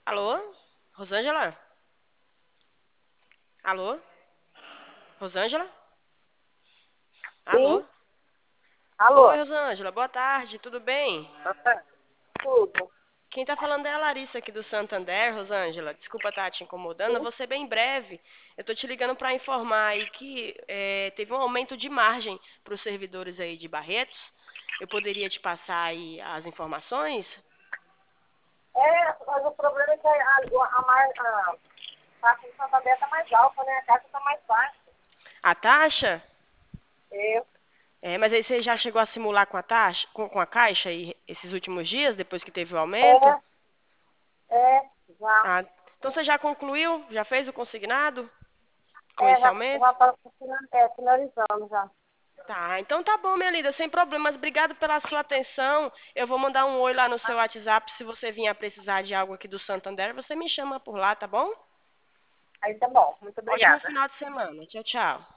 Alô? Rosângela? Alô? Rosângela? Alô? Sim, alô? Oi, Rosângela, boa tarde, tudo bem? Ah, tudo. Quem tá falando é a Larissa aqui do Santander, Rosângela. Desculpa estar te incomodando, eu Sim. vou ser bem breve. Eu tô te ligando para informar aí que teve um aumento de margem para os servidores aí de Barretos. Eu poderia te passar aí as informações? Mas o problema é que a taxa de Santander está mais alta, né? A caixa está mais baixa. A taxa? Eu, Mas aí você já chegou a simular com a taxa, com a Caixa aí esses últimos dias, depois que teve o aumento? é, já. Ah, então você já concluiu? Já fez o consignado com esse Já aumento? está finalizando já. Tá, então tá bom, minha linda, sem problemas. Obrigado pela sua atenção. Eu vou mandar um oi lá no seu WhatsApp. Se você vier a precisar de algo aqui do Santander, você me chama por lá, tá bom? Aí tá bom. Muito Ótimo obrigada. final de semana. Tchau, tchau.